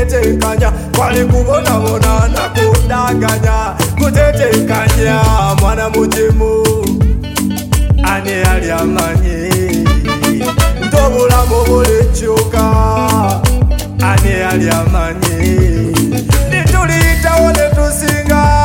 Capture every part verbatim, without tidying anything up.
kutetekanya kwali kubona bona na kudaganya kutetekanya mwana mujimu ane ali amanyi ndobula mubule chuka ane ali amanyi nitulita wone tusinga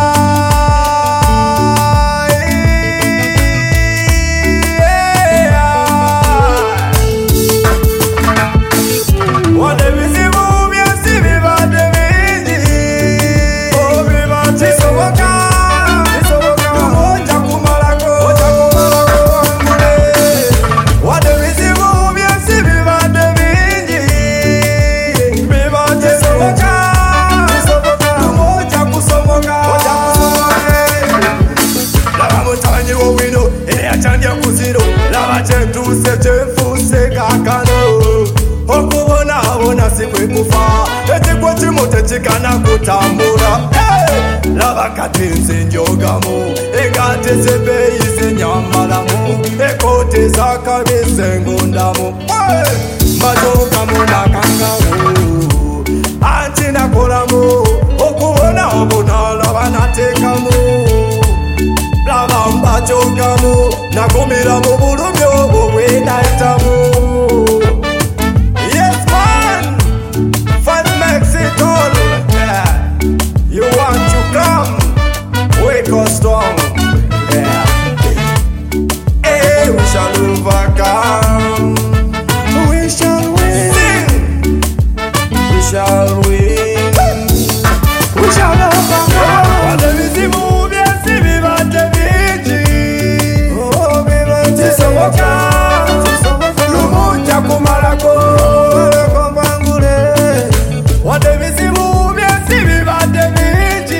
tuse chefuse kakano okubona abona sikwe kufa ekikwo kimote kikana kutambula hey! Laba katinze njogamo egate zebeyi zenyambalamu ekote zakabise ngundamu hey! Majogamu nakangamu anti nakolamu okubona abona laba natekamu laba mbajogamu nakumira mu bulumyo obwenaitamu. Yes man, fun makes it all. Yeah. You want to come, wake us strong. Yeah. Hey, we shall overcome. We shall win. Sing. We shall win. We shall overcome. Lumunja kumalako kompangule wade vizibu byesi bibadde bingi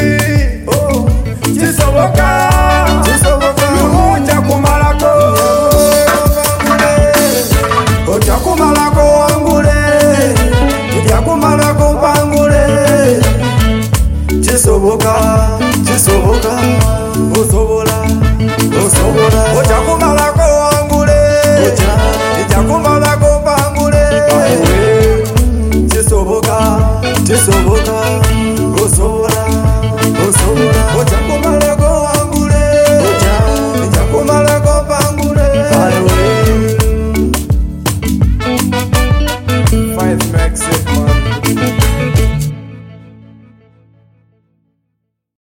kisoboka lumunja kumalako ojja kumalako wangule ojja kumalako mpangule kisoboka kisoboka osobola osobola ojja kumalako wangule ojja kumalako